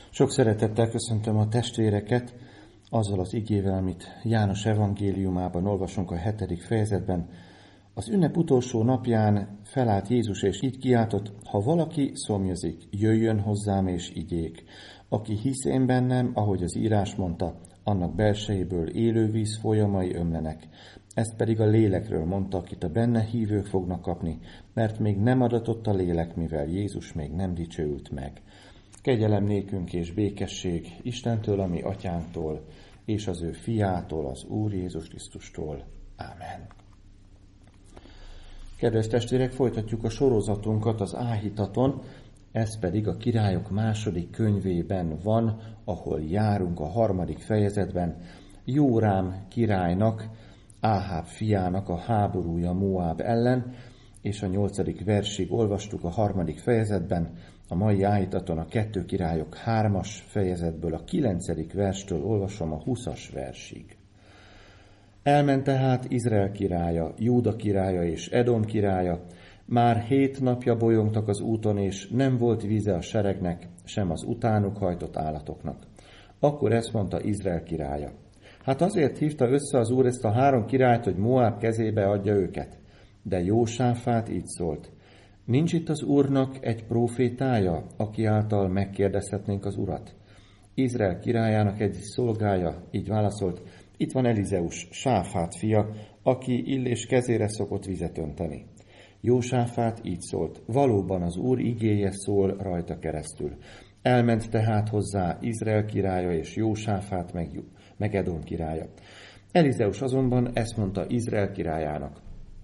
Sok szeretettel köszöntöm a testvéreket azzal az igével, amit János evangéliumában olvasunk a 7. fejezetben. Az ünnep utolsó napján felállt Jézus, és így kiáltott: ha valaki szomjazik, jöjjön hozzám és igyék. Aki hisz én bennem, ahogy az írás mondta, annak belsejéből élő víz folyamai ömlenek. Ezt pedig a lélekről mondta, akit a benne hívők fognak kapni, mert még nem adatott a lélek, mivel Jézus még nem dicsőült meg. Kegyelem nékünk és békesség Istentől, ami atyánktól, és az ő fiától, az Úr Jézus Krisztustól. Ámen. Kedves testvérek, folytatjuk a sorozatunkat az Áhítaton, ez pedig a Királyok második könyvében van, ahol járunk a 3. fejezetben. Jórám királynak, Áháb fiának a háborúja Moáb ellen, és a 8. versig olvastuk a 3. fejezetben. A mai áhítaton a 2 Királyok 3. fejezetből a 9. verstől olvasom a 20. versig. Elment tehát Izrael királya, Júda királya és Edom királya. Már 7 napja bolyongtak az úton, és nem volt víze a seregnek, sem az utánuk hajtott állatoknak. Akkor ezt mondta Izrael királya: hát azért hívta össze az Úr ezt a 3 királyt, hogy Moáb kezébe adja őket. De Jósáfát így szólt: nincs itt az Úrnak egy prófétája, aki által megkérdezhetnénk az Urat? Izrael királyának egy szolgája így válaszolt: itt van Elizeus, Sáfát fia, aki Illés kezére szokott vizet önteni. Jósáfát így szólt: valóban az Úr igéje szól rajta keresztül. Elment tehát hozzá Izrael királya és Jósáfát meg Edom királya. Elizeus azonban ezt mondta Izrael királyának: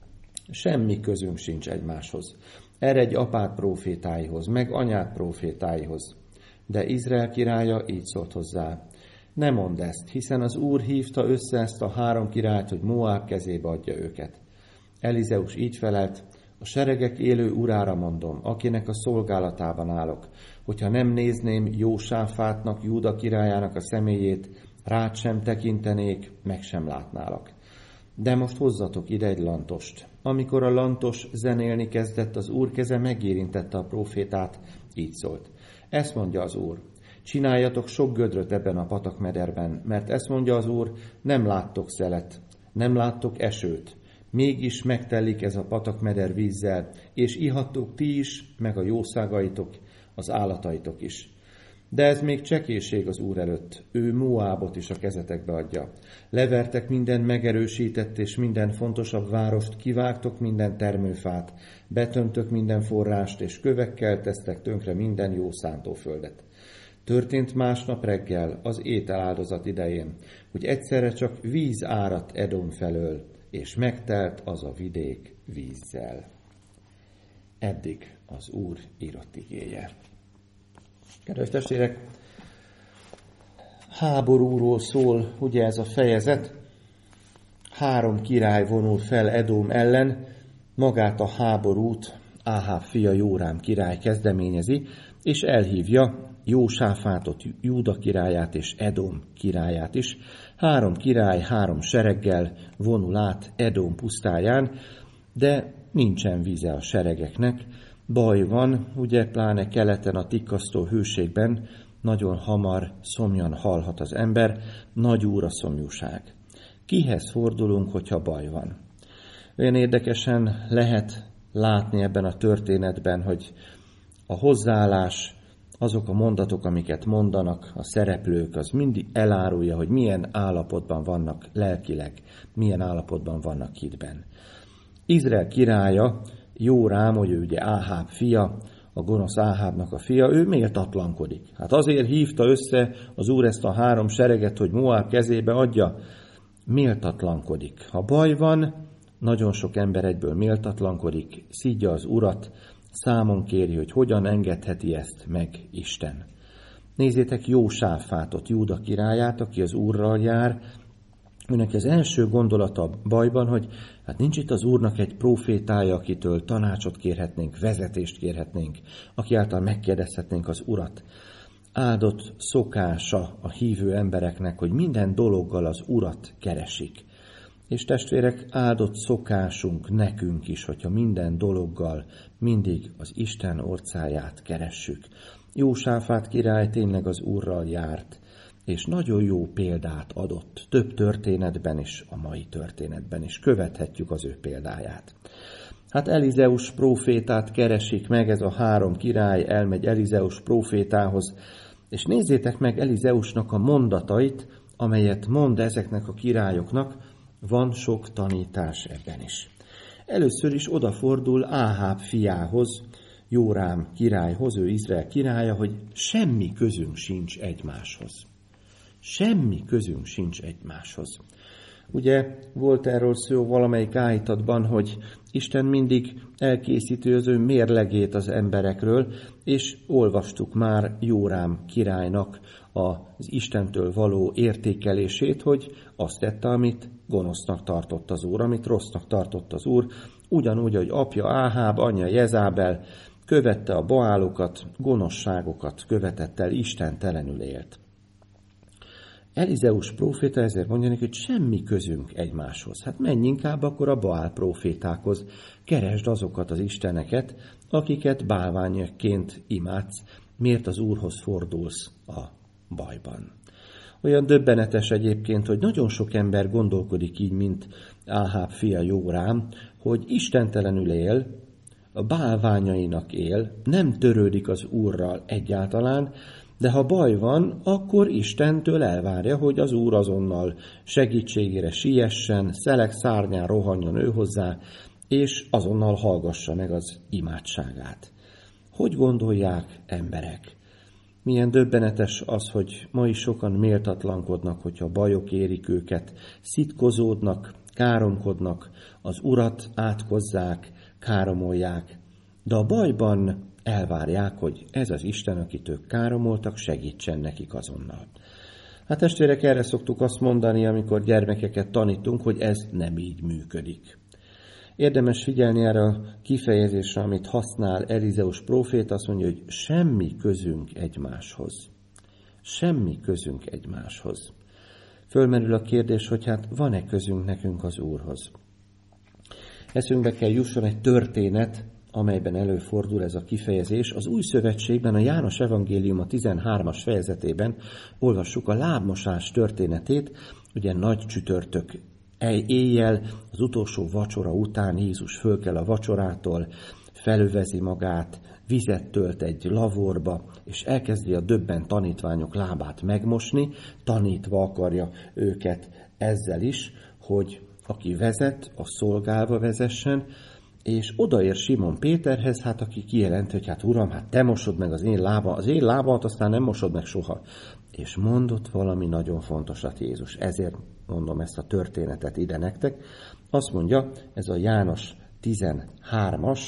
semmi közünk sincs egymáshoz. Eredj apád prófétáihoz, meg anyád prófétáihoz. De Izrael királya így szólt hozzá: ne mondd ezt, hiszen az Úr hívta össze ezt a 3 királyt, hogy Moáb kezébe adja őket. Elizeus így felelt: a seregek élő urára mondom, akinek a szolgálatában állok, hogyha nem nézném Jósáfátnak, Júda királyának a személyét, rád sem tekintenék, meg sem látnálak. De most hozzatok ide egy lantost. Amikor a lantos zenélni kezdett, az Úr keze megérintette a prófétát, így szólt: ezt mondja az Úr: csináljatok sok gödröt ebben a patakmederben, mert ezt mondja az Úr: nem láttok szelet, nem láttok esőt, mégis megtelik ez a patakmeder vízzel, és ihattok ti is, meg a jószágaitok, az állataitok is. De ez még csekéség az Úr előtt, ő Moábot is a kezetekbe adja. Levertek minden megerősített és minden fontosabb várost, kivágtok minden termőfát, betöntök minden forrást, és kövekkel tesztek tönkre minden jó szántóföldet. Történt másnap reggel, az ételáldozat idején, hogy egyszerre csak víz áradt Edom felől, és megtelt az a vidék vízzel. Eddig az Úr írott igéje. Kedves testvérek, háborúról szól ugye ez a fejezet. 3 király vonul fel Edom ellen, magát a háborút Áháb fia Jórám király kezdeményezi, és elhívja Jósáfátot, Júda királyát és Edom királyát is. 3 király 3 sereggel vonul át Edom pusztáján, de nincsen víze a seregeknek. Baj van, ugye pláne keleten a tikkasztó hőségben nagyon hamar szomjan halhat az ember, nagy úr a szomjúság. Kihez fordulunk, hogyha baj van? Olyan érdekesen lehet látni ebben a történetben, hogy a hozzáállás, azok a mondatok, amiket mondanak a szereplők, az mindig elárulja, hogy milyen állapotban vannak lelkileg, milyen állapotban vannak hitben. Izrael királya, Jórám, hogy ő ugye Áháb fia, a gonosz Áhábnak a fia, ő méltatlankodik. Hát azért hívta össze az Úr ezt a 3 sereget, hogy Moáb kezébe adja. Méltatlankodik. Ha baj van, nagyon sok ember egyből méltatlankodik, szidja az Urat, számon kéri, hogy hogyan engedheti ezt meg Isten. Nézzétek Jósáfátot, Júda királyát, aki az Úrral jár. Őnek az első gondolata a bajban, hogy hát nincs itt az Úrnak egy prófétája, akitől tanácsot kérhetnénk, vezetést kérhetnénk, aki által megkérdezhetnénk az Urat. Áldott szokása a hívő embereknek, hogy minden dologgal az Urat keresik. És testvérek, áldott szokásunk nekünk is, hogyha minden dologgal mindig az Isten orcáját keressük. Jósáfát király tényleg az Úrral járt, és nagyon jó példát adott több történetben is, a mai történetben is. Követhetjük az ő példáját. Hát Elizeus prófétát keresik meg, ez a 3 király elmegy Elizeus prófétához, és nézzétek meg Elizeusnak a mondatait, amelyet mond ezeknek a királyoknak, van sok tanítás ebben is. Először is odafordul Áháb fiához, Jórám királyhoz, ő Izrael királya, hogy semmi közünk sincs egymáshoz. Semmi közünk sincs egymáshoz. Ugye volt erről szó valamelyik áhítatban, hogy Isten mindig elkészíti az ő mérlegét az emberekről, és olvastuk már Jórám királynak az Istentől való értékelését, hogy azt tette, amit gonosznak tartott az Úr, amit rossznak tartott az Úr, ugyanúgy, hogy apja Áháb, anyja Jezábel követte a baálokat, gonoszságokat követett el, istentelenül élt. Elizeus próféta ezért mondja neki, hogy semmi közünk egymáshoz. Hát menj inkább akkor a Baál prófétákhoz, keresd azokat az isteneket, akiket bálványokként imádsz, miért az Úrhoz fordulsz a bajban. Olyan döbbenetes egyébként, hogy nagyon sok ember gondolkodik így, mint Áháb fia Jórám, hogy istentelenül él, a bálványainak él, nem törődik az Úrral egyáltalán, de ha baj van, akkor Istentől elvárja, hogy az Úr azonnal segítségére siessen, szelek szárnyán rohanjon ő hozzá, és azonnal hallgassa meg az imádságát. Hogy gondolják emberek? Milyen döbbenetes az, hogy ma is sokan méltatlankodnak, hogyha bajok érik őket, szitkozódnak, káromkodnak, az Urat átkozzák, káromolják, de a bajban elvárják, hogy ez az Isten, akit ők káromoltak, segítsen nekik azonnal. Hát testvérek, erre szoktuk azt mondani, amikor gyermekeket tanítunk, hogy ez nem így működik. Érdemes figyelni erre a kifejezésre, amit használ Elizeus próféta, azt mondja, hogy semmi közünk egymáshoz. Semmi közünk egymáshoz. Fölmerül a kérdés, hogy hát van-e közünk nekünk az Úrhoz? Eszünkbe kell jusson egy történet, amelyben előfordul ez a kifejezés. Az Új Szövetségben, a János evangélium a 13. fejezetében olvassuk a lábmosás történetét, ugye nagy csütörtök éjjel, az utolsó vacsora után Jézus fölkel a vacsorától, felövezi magát, vizet tölt egy lavorba, és elkezdi a döbbent tanítványok lábát megmosni, tanítva akarja őket ezzel is, hogy aki vezet, az szolgálva vezessen, és odaér Simon Péterhez, hát aki kijelenti, hogy hát Uram, hát te mosod meg az én lábamat, aztán nem mosod meg soha. És mondott valami nagyon fontosat Jézus. Ezért mondom ezt a történetet ide nektek. Azt mondja, ez a János 13-as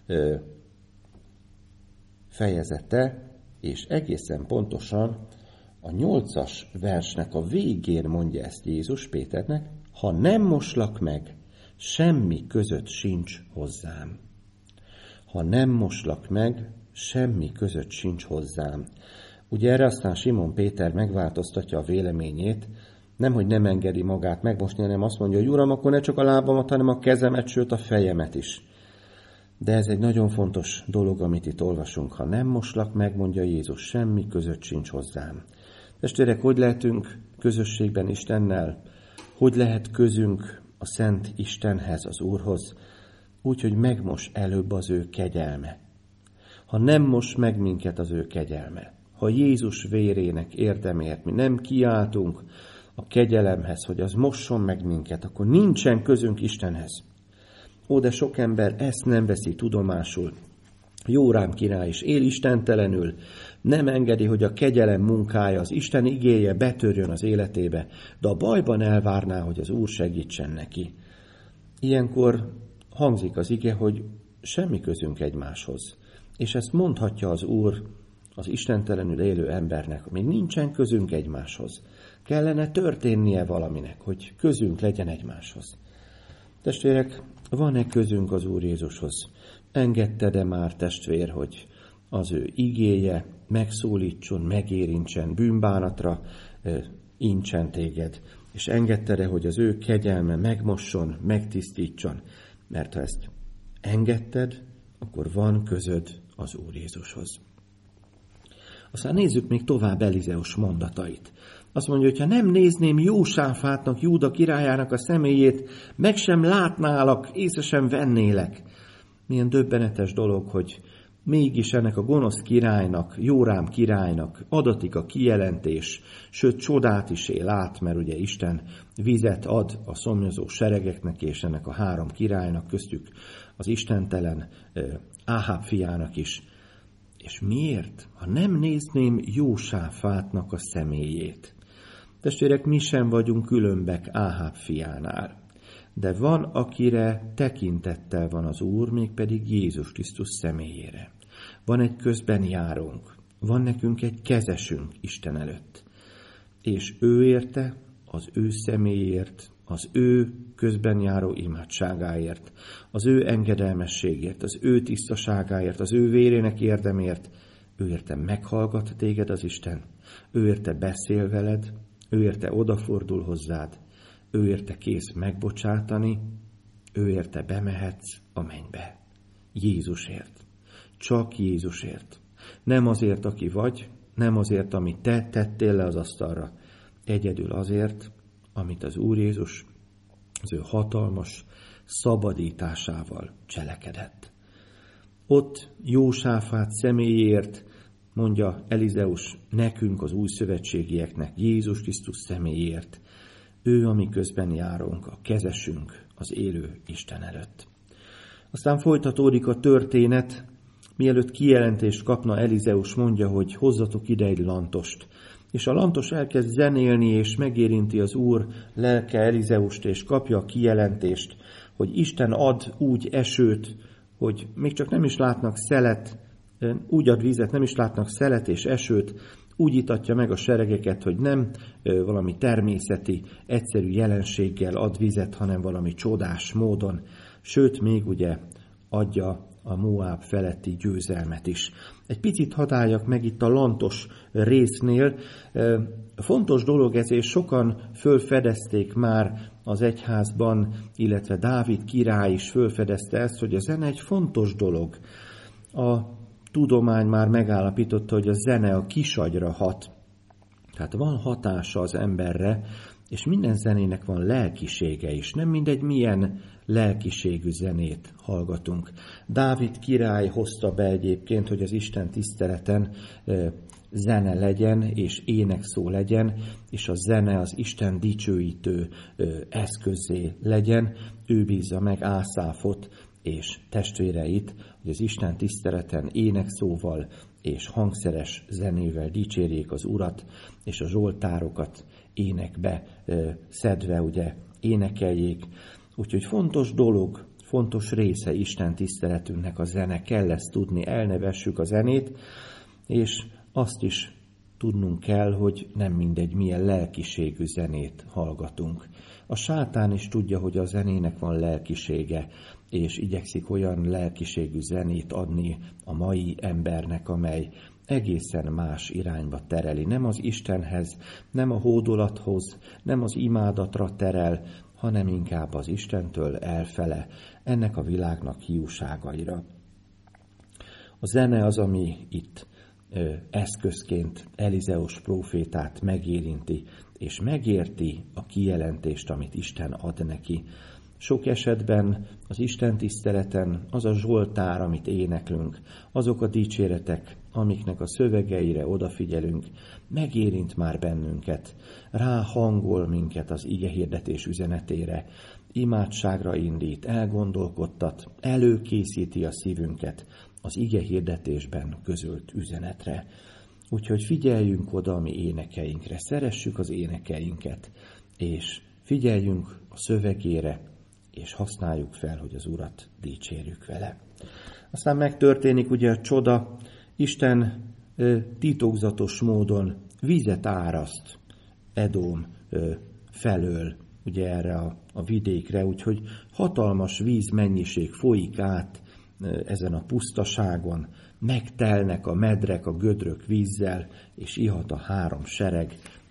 fejezete, és egészen pontosan a 8-as versnek a végén mondja ezt Jézus Péternek, ha nem moslak meg, semmi között sincs hozzám. Ha nem moslak meg, semmi között sincs hozzám. Ugye erre aztán Simon Péter megváltoztatja a véleményét, nemhogy nem engedi magát megmosni, hanem azt mondja, hogy Uram, akkor ne csak a lábamat, hanem a kezemet, sőt a fejemet is. De ez egy nagyon fontos dolog, amit itt olvasunk. Ha nem moslak meg, mondja Jézus, semmi között sincs hozzám. Testvérek, hogy lehetünk közösségben Istennel? Hogy lehet közünk a Szent Istenhez, az Úrhoz? Úgy, hogy megmos előbb az ő kegyelme. Ha nem mos meg minket az ő kegyelme, ha Jézus vérének érdemért mi nem kiáltunk a kegyelemhez, hogy az mosson meg minket, akkor nincsen közünk Istenhez. Ó, de sok ember ezt nem veszi tudomásul. Jórám király is él istentelenül, nem engedi, hogy a kegyelem munkája, az Isten igéje betörjön az életébe, de a bajban elvárná, hogy az Úr segítsen neki. Ilyenkor hangzik az ige, hogy semmi közünk egymáshoz. És ezt mondhatja az Úr az istentelenül élő embernek, hogy még nincsen közünk egymáshoz. Kellene történnie valaminek, hogy közünk legyen egymáshoz. Testvérek, van-e közünk az Úr Jézushoz? Engedted-e már, testvér, hogy az ő igéje megszólítson, megérintsen, bűnbánatra intsen téged, és engedted-e, hogy az ő kegyelme megmosson, megtisztítson? Mert ha ezt engedted, akkor van közöd az Úr Jézushoz. Aztán nézzük még tovább Elizeus mondatait. Azt mondja, hogy ha nem nézném Jósáfátnak, Júda királyának a személyét, meg sem látnálak, észre sem vennélek. Milyen döbbenetes dolog, hogy mégis ennek a gonosz királynak, Jórám királynak adatik a kijelentés, sőt csodát is él át, mert ugye Isten vizet ad a szomjazó seregeknek és ennek a 3 királynak, köztük az istentelen Áháb fiának is. És miért? Ha nem nézném Jósáfátnak a személyét. Testvérek, mi sem vagyunk különbek Áháb fiánál. De van, akire tekintettel van az Úr, mégpedig Jézus Krisztus személyére. Van egy közbenjárónk, van nekünk egy kezesünk Isten előtt. És ő érte, az ő személyért, az ő közbenjáró imádságáért, az ő engedelmességért, az ő tisztaságáért, az ő vérének érdemért, ő érte meghallgat téged az Isten, ő érte beszél veled, ő érte odafordul hozzád, ő érte kész megbocsátani, ő érte bemehetsz a mennybe. Jézusért. Csak Jézusért. Nem azért, aki vagy, nem azért, amit te tettél le az asztalra. Egyedül azért, amit az Úr Jézus az ő hatalmas szabadításával cselekedett. Ott Jósáfát személyért, mondja Elizeus nekünk, az új szövetségieknek, Jézus Krisztus személyért. Ő, ami közben járunk, a kezesünk az élő Isten előtt. Aztán folytatódik a történet, mielőtt kijelentést kapna, Elizeus mondja, hogy hozzatok ide egy lantost. És a lantos elkezd zenélni, és megérinti az Úr lelke Elizeust, és kapja a kijelentést, hogy Isten ad úgy esőt, hogy még csak nem is látnak szelet, úgy ad vizet, nem is látnak szelet és esőt, úgy itatja meg a seregeket, hogy nem valami természeti, egyszerű jelenséggel ad vizet, hanem valami csodás módon. Sőt, még ugye adja a Moáb feletti győzelmet is. Egy picit hadd meg itt a lantos résznél. Fontos dolog ez, és sokan fölfedezték már az egyházban, illetve Dávid király is fölfedezte ezt, hogy a zene egy fontos dolog. A tudomány már megállapította, hogy a zene a kisagyra hat. Tehát van hatása az emberre, és minden zenének van lelkisége is. Nem mindegy, milyen lelkiségű zenét hallgatunk. Dávid király hozta be egyébként, hogy az Isten tiszteleten zene legyen, és énekszó legyen, és a zene az Isten dicsőítő eszközé legyen. Ő bízza meg Ászáfot és testvéreit, hogy az Isten tiszteleten énekszóval és hangszeres zenével dicsérjék az Urat, és a zsoltárokat énekbe szedve ugye énekeljék. Úgyhogy fontos dolog, fontos része Isten tiszteletünknek a zene, kell ezt tudni, elnevessük a zenét, és azt is tudnunk kell, hogy nem mindegy, milyen lelkiségű zenét hallgatunk. A sátán is tudja, hogy a zenének van lelkisége, és igyekszik olyan lelkiségű zenét adni a mai embernek, amely egészen más irányba tereli. Nem az Istenhez, nem a hódolathoz, nem az imádatra terel, hanem inkább az Istentől elfele, ennek a világnak hiúságaira. A zene az, ami itt eszközként Elizeus prófétát megérinti, és megérti a kijelentést, amit Isten ad neki. Sok esetben az Isten tiszteleten az a zsoltár, amit éneklünk, azok a dicséretek, amiknek a szövegeire odafigyelünk, megérint már bennünket, ráhangol minket az igehirdetés üzenetére, imádságra indít, elgondolkodtat, előkészíti a szívünket az igehirdetésben közölt üzenetre. Úgyhogy figyeljünk oda a mi énekeinkre, szeressük az énekeinket, és figyeljünk a szövegére, és használjuk fel, hogy az Urat dicsérjük vele. Aztán megtörténik ugye a csoda, Isten titokzatos módon vizet áraszt Edom felől, ugye erre a vidékre, úgyhogy hatalmas vízmennyiség folyik át ezen a pusztaságon, megtelnek a medrek, a gödrök vízzel, és ihat a 3 sereg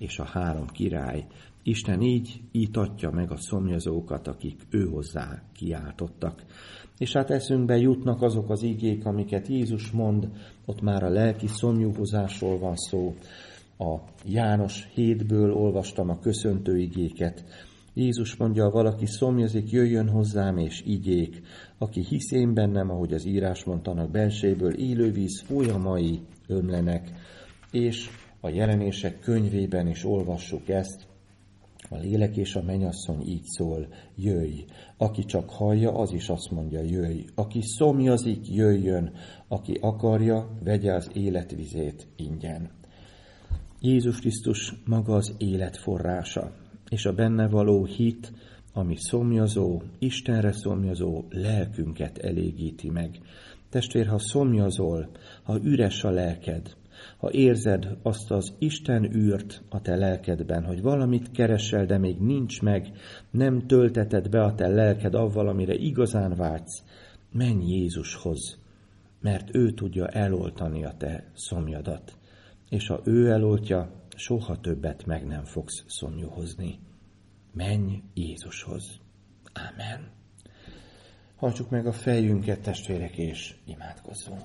és a 3 király. Isten így ítatja meg a szomjazókat, akik őhozzá kiáltottak. És hát eszünkbe jutnak azok az igék, amiket Jézus mond, ott már a lelki szomjúhozásról van szó. A János 7-ből olvastam a köszöntő igéket. Jézus mondja, valaki szomjazik, jöjjön hozzám és igyék. Aki hisz én bennem, ahogy az írás mondtanak, belsejéből élővíz folyamai ömlenek. És a Jelenések könyvében is olvassuk ezt. A lélek és a mennyasszony így szól, jöjj. Aki csak hallja, az is azt mondja, jöjj. Aki szomjazik, jöjjön. Aki akarja, vegye az életvizét ingyen. Jézus Krisztus maga az élet forrása, és a benne való hit, ami szomjazó, Istenre szomjazó lelkünket elégíti meg. Testvér, ha szomjazol, ha üres a lelked, ha érzed azt az Isten űrt a te lelkedben, hogy valamit keresel, de még nincs meg, nem tölteted be a te lelked avval, amire igazán vágysz, menj Jézushoz, mert ő tudja eloltani a te szomjadat. És ha ő eloltja, soha többet meg nem fogsz szomjúhozni. Menj Jézushoz. Ámen. Hajtsuk meg a fejünket, testvérek, és imádkozzunk.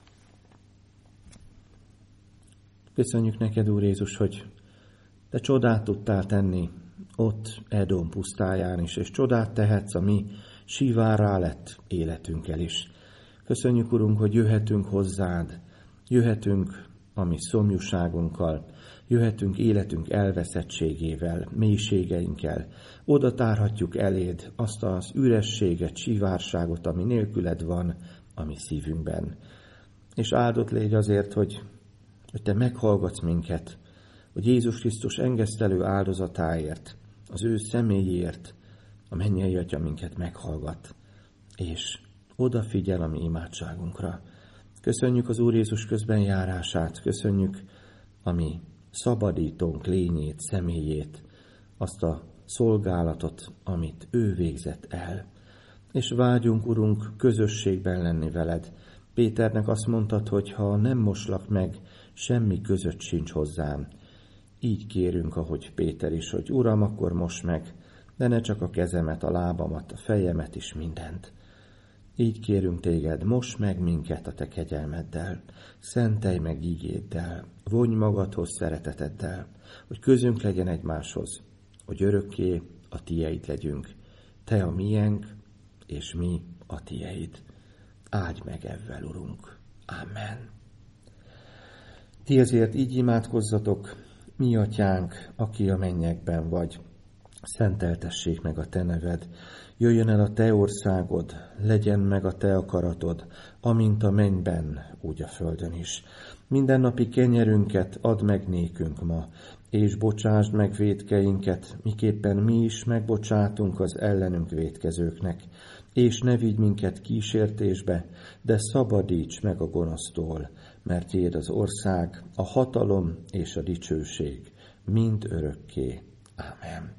Köszönjük neked, Úr Jézus, hogy te csodát tudtál tenni ott Edom pusztáján is, és csodát tehetsz a mi sivárrá lett életünkkel is. Köszönjük, Urunk, hogy jöhetünk hozzád, jöhetünk a mi szomjúságunkkal, jöhetünk életünk elveszettségével, mélységeinkkel. Oda tárhatjuk eléd azt az ürességet, sivárságot, ami nélküled van a mi szívünkben. És áldott légy azért, hogy te meghallgatsz minket, hogy Jézus Krisztus engesztelő áldozatáért, az ő személyért, a mennyei Atya minket meghallgat, és odafigyel a mi imádságunkra. Köszönjük az Úr Jézus közben járását, köszönjük a mi szabadítónk lényét, személyét, azt a szolgálatot, amit ő végzett el. És vágyunk, Urunk, közösségben lenni veled. Péternek azt mondtad, hogy ha nem moslak meg, semmi között sincs hozzám. Így kérünk, ahogy Péter is, hogy Uram, akkor most meg, de ne csak a kezemet, a lábamat, a fejemet is, mindent. Így kérünk téged, moss meg minket a te kegyelmeddel, szentelj meg ígéddel, vonj magadhoz szereteteddel, hogy közünk legyen egymáshoz, hogy örökké a tieid legyünk. Te a miénk, és mi a tieid. Áldj meg evvel, Urunk. Amen. Ti ezért így imádkozzatok, mi atyánk, aki a mennyekben vagy, szenteltessék meg a te neved, jöjjön el a te országod, legyen meg a te akaratod, amint a mennyben, úgy a földön is. Mindennapi kenyerünket add meg nékünk ma, és bocsásd meg vétkeinket, miképpen mi is megbocsátunk az ellenünk vétkezőknek. És ne vigy minket kísértésbe, de szabadíts meg a gonosztól, mert tiéd az ország, a hatalom és a dicsőség, mind örökké. Ámen.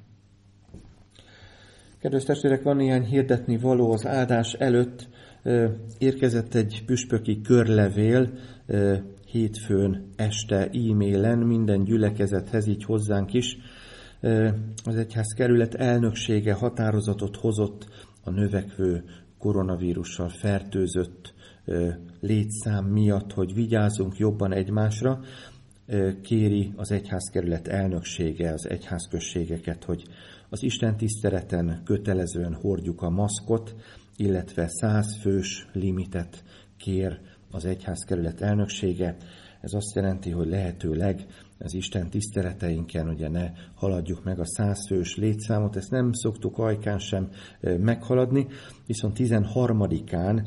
Kedves testvérek, van néhány hirdetni való az áldás előtt. Érkezett egy püspöki körlevél hétfőn este e-mailen minden gyülekezethez, így hozzánk is. Az egyházkerület elnöksége határozatot hozott a növekvő koronavírussal fertőzött létszám miatt, hogy vigyázzunk jobban egymásra. Kéri az egyházkerület elnöksége az egyházközségeket, hogy az Isten tiszteleten kötelezően hordjuk a maszkot, illetve 100 fős limitet kér az egyházkerület elnöksége. Ez azt jelenti, hogy lehetőleg az Isten tiszteleteinken ugye ne haladjuk meg a 100 fős létszámot, ezt nem szoktuk ajkán sem meghaladni, viszont 13-án,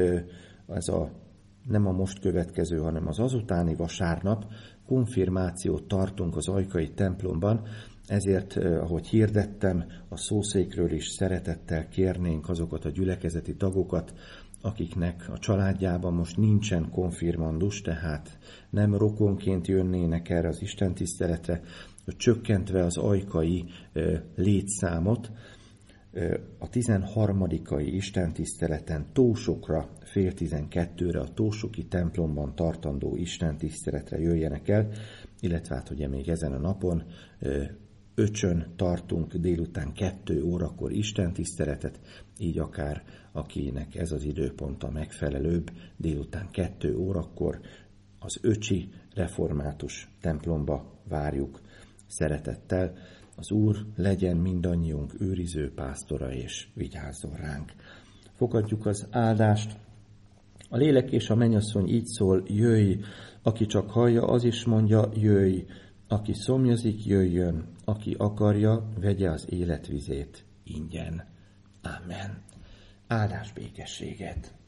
nem a most következő, hanem az azutáni vasárnap konfirmációt tartunk az ajkai templomban, ezért, ahogy hirdettem, a szószékről is szeretettel kérnénk azokat a gyülekezeti tagokat, akiknek a családjában most nincsen konfirmandus, tehát nem rokonként jönnének erre az istentiszteletre, hogy csökkentve az ajkai létszámot, a 13. istentiszteleten Tósokra, 11:30 a Tósoki templomban tartandó istentiszteletre jöjjenek el, illetve hát ugye még ezen a napon Öcsön tartunk délután 2 órakor istentiszteletet, így akár akinek ez az időpont a megfelelőbb, délután 2 órakor az öcsi református templomba várjuk szeretettel. Az Úr legyen mindannyiunk őriző pásztora, és vigyázzon ránk. Fogadjuk az áldást. A lélek és a mennyasszony így szól: jöjj, aki csak hallja, az is mondja, jöjj, aki szomjazik, jöjjön, aki akarja, vegye az életvizét ingyen. Amen. Áldás békességet!